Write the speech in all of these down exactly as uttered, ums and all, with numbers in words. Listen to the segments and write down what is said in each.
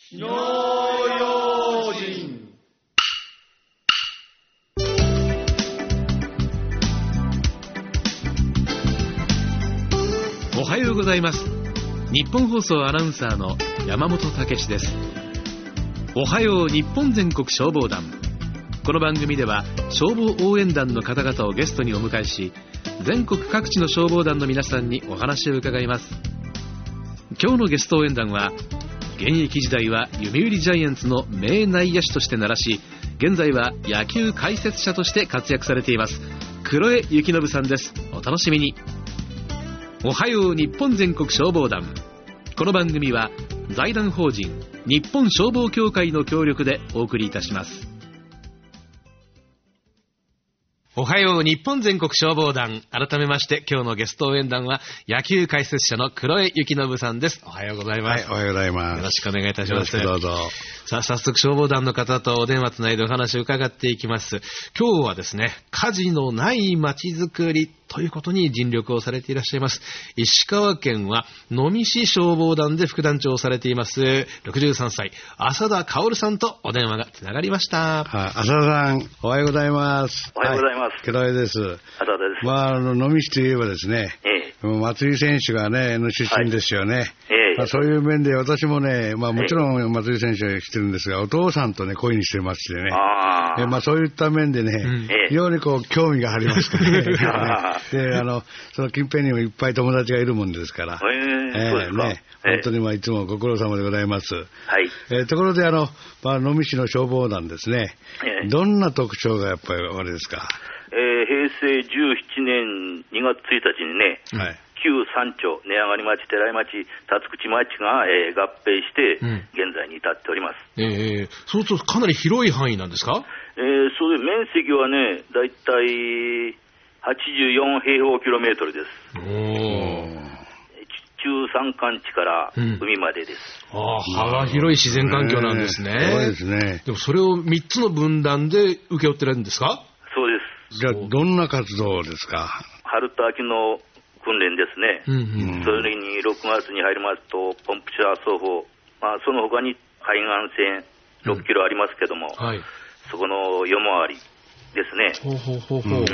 火の用心。 おはようございます。日本放送アナウンサーの山本武史です。おはよう日本全国消防団。この番組では消防応援団の方々をゲストにお迎えし、全国各地の消防団の皆さんにお話を伺います。今日のゲスト応援団は、現役時代は読売ジャイアンツの名内野手として鳴らし、現在は野球解説者として活躍されています黒江幸信さんです。お楽しみに。おはよう日本全国消防団。この番組は財団法人日本消防協会の協力でお送りいたします。おはよう日本全国消防団。改めまして今日のゲスト応援団は野球解説者の黒江幸信さんです。おはようございます。 はい、おはようございます。 よろしくお願いいたします。 よろしくどうぞ。 さあ、早速消防団の方とお電話つないでお話を伺っていきます。今日はですね、火事のない街づくりということに尽力をされていらっしゃいます。石川県は能美市消防団で副団長をされていますろくじゅうさんさい浅田薫さんとお電話がつながりました。 はい、浅田さん、おはようございます。 おはようございます。 黒江です。 浅田です。 まあ、あの能美市といえばですね、ええ、松井選手がねの出身ですよね。はい、ええ、まあ、そういう面で私もね、まあ、もちろん松井選手は知ってるんですが、お父さんとね恋にしてましてね、あ、えまあ、そういった面でね、うん、非常にこう興味がありましてねで、あのその近辺にもいっぱい友達がいるもんですから、えー、そうですか、ね、本当にまあいつもご苦労様でございます。はい、えー、ところであの、まあ、能美市の消防団ですね、えー、どんな特徴がやっぱりあれですか。 えー、へいせいじゅうななねんにがつついたちにね、はい、旧三町、根上町、寺井町、辰口町が、えー、合併して現在に至っております。 うん、えー、そうするとかなり広い範囲なんですか。 えー、そういう面積はね、だいたいはちじゅうよんへいほうキロメートルです。おー、中山間地から海までです。 うん、ああ、幅広い自然環境なんですね。 そうですね。 でもそれをみっつの分団で請け負ってるんですか。 そうです。 じゃあどんな活動ですか。 春と秋の訓練ですね。うんうん、それにろくがつに入りますとポンプ車奏法、まあ、その他に海岸線ろっキロありますけども、うん、はい、そこの夜回りですね。ほうほうほうほう、うん、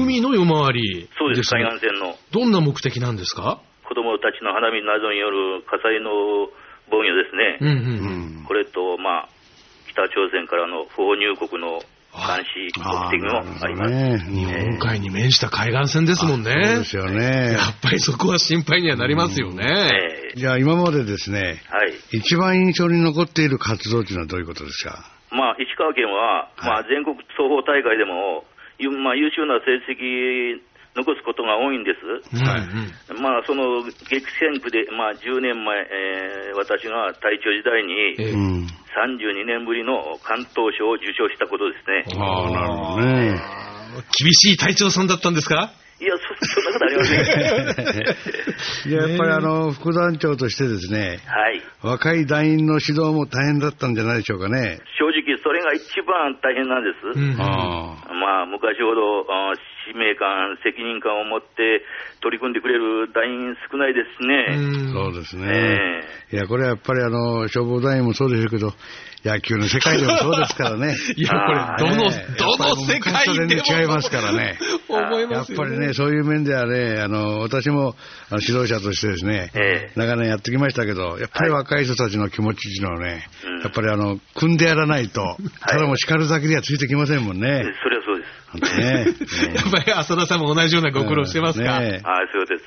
海の夜回り、ね、 そうです。海岸線のどんな目的なんですか。 子供たちの花見などによる火災の防御ですね。うんうんうん、これと、まあ、北朝鮮からの不法入国の監視目的もあります。ね、 日本海に面した海岸線ですもんね。 そうですよね。 やっぱりそこは心配にはなりますよね。 えー、じゃあ今までですね、はい、一番印象に残っている活動というのはどういうことですか。 まあ、石川県は、はい、まあ、全国双方大会でも、まあ、優秀な成績残すことが多いんです。はい、まあ、その激戦区で、まあ、じゅうねんまえ、えー、私が隊長時代に、えー、さんじゅうにねんぶりの関東賞を受賞したことですね。 ああ、なるほどね。 厳しい隊長さんだったんですか。 いや、そ, そんなことありません。 いや、やっぱりあの副団長としてですね、 はい、 若い団員の指導も大変だったんじゃないでしょうかね。 正直それが一番大変なんです。うん、あまあ、昔ほど使命感、責任感を持って取り組んでくれる団員少ないですね。 うん、そうですね。えー、いや、これはやっぱりあの消防団員もそうでしょうけど、野球の世界でもそうですからね。 いや、これどの、ね、どの世界でも全然違いますからね。 思いますよね。 やっぱりね、そういう面ではね、あの私もあの指導者としてですね、えー、長年やってきましたけど、やっぱり若い人たちの気持ちっていうのはね、はい、やっぱりあの組んでやらないと、ただも叱るだけではついてきませんもんね。はい、 それはそうです。 ね、やっぱり浅田さんも同じようなご苦労してますか。 ね、はい、そうです。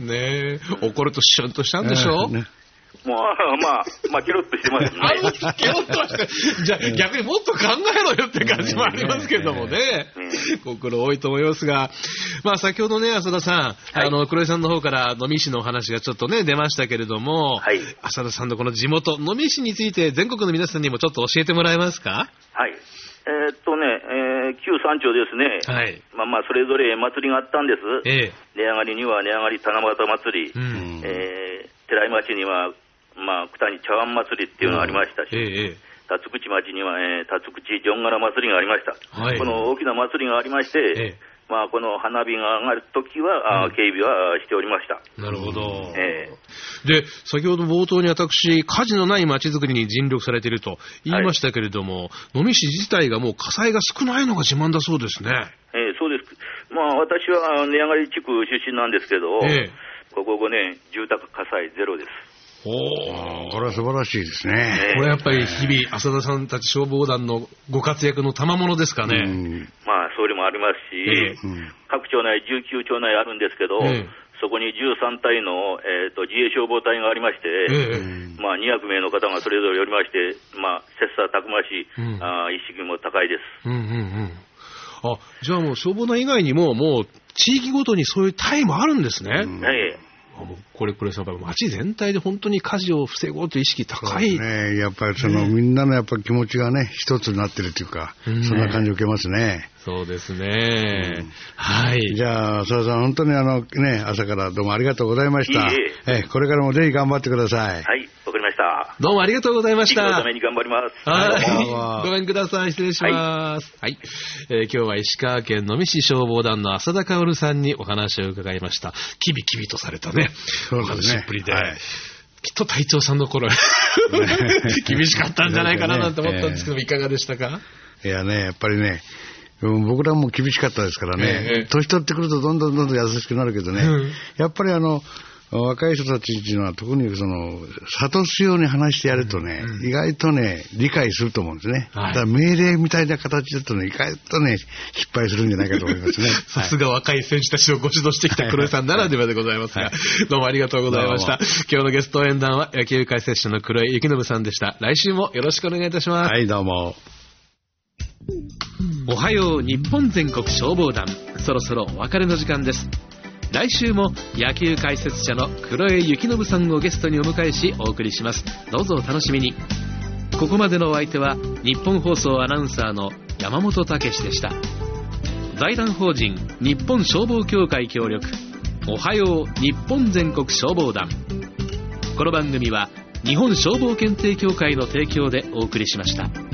ねえ、怒るとシュンとしたんでしょ。ね、 もうまあ、まあ、ケロッとしてますね。 あケロッとして。じゃあ、逆にもっと考えろよって感じもありますけどもね。ご苦労多いと思いますが、まあ、先ほどね、浅田さん、はい、あの、黒井さんの方から能美市のお話がちょっとね、出ましたけれども、はい、浅田さんのこの地元、能美市について全国の皆さんにもちょっと教えてもらえますか。 はい。えー、っとね、えー、旧三町ですね。はい。まあまあ、それぞれ祭りがあったんです。ええ。値上がりには値上がり七夕祭り、うん、えー、寺井町には、まあ、九谷茶碗祭りっていうのがありましたし、うん、ええ、辰口町には、えー、辰口ジョンガラ祭りがありました。はい、この大きな祭りがありまして、ええ、 まあ、この花火が上がるときは、うん、警備はしておりました。 なるほど、 えー、で先ほど冒頭に私、火事のない街づくりに尽力されていると言いましたけれども、はい、能美市自体がもう火災が少ないのが自慢だそうですね。 えー、そうです。まあ、私は根上がり地区出身なんですけど、えー、ここごねん、住宅火災ゼロです。 おー、これは素晴らしいですね。 これやっぱり日々、浅田さんたち消防団のご活躍の賜物ですかね。うん、 まあ、それもありますし、えーうん、各町内、じゅうきゅう町内あるんですけど、えー、そこにじゅうさんたいの、えー、と自衛消防隊がありまして、えーまあ、にひゃくめいの方がそれぞれおりまして、まあ、切磋琢磨し、うん、あ意識も高いです。 うんうんうん、あ、じゃあもう消防団以外にも、もう地域ごとにそういう隊もあるんですね。うん、はい。これこれ、町全体で本当に火事を防ごうという意識高い。 ね、やっぱりその、ね、みんなのやっぱり気持ちがね、一つになってるというか、ね、そんな感じを受けますね。 そうですね。うん、はい。 じゃあ、佐田さん、本当にあの、ね、朝からどうもありがとうございました。いいえこれからもぜひ頑張ってください。 はい、わかりました。 どうもありがとうございました。 地域のために頑張ります。 はい。ごめんください。失礼します。はい。はい、えー、今日は石川県能美市消防団の浅田薫さんにお話を伺いました。キビキビとされたね。 そうですね。 っぷりで、はい、きっと隊長さんの頃厳しかったんじゃないかななんて思ったんですけど、いかがでしたか？ いやね、やっぱりね、僕らも厳しかったですからね、ええ、年取ってくるとどんどんどんどん優しくなるけどね、うん、やっぱりあの若い人たちっていうのは特にその諭すように話してやるとね、うん、意外とね理解すると思うんですね、はい、だから命令みたいな形だとね意外とね失敗するんじゃないかと思いますね。 さすが若い選手たちをご指導してきた黒井さんならではでございますが、はい、どうもありがとうございました。今日のゲスト応援団は野球解説者の黒井幸信さんでした。来週もよろしくお願いいたします。 はい、どうも。 おはよう日本全国消防団、そろそろお別れの時間です。来週も野球解説者の黒江幸信さんをゲストにお迎えしお送りします。どうぞお楽しみに。ここまでのお相手は日本放送アナウンサーの山本武史でした。財団法人日本消防協会協力、おはよう日本全国消防団。この番組は日本消防検定協会の提供でお送りしました。